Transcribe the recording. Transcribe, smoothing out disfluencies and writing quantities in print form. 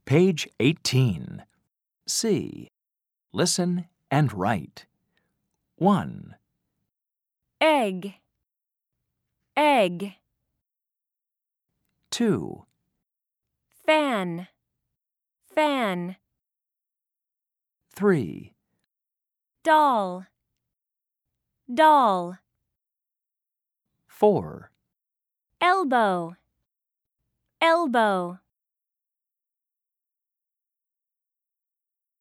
Page 18. C. Listen and write. 1, egg, egg, 2, fan, fan, 3, doll, doll, 4, elbow, elbow.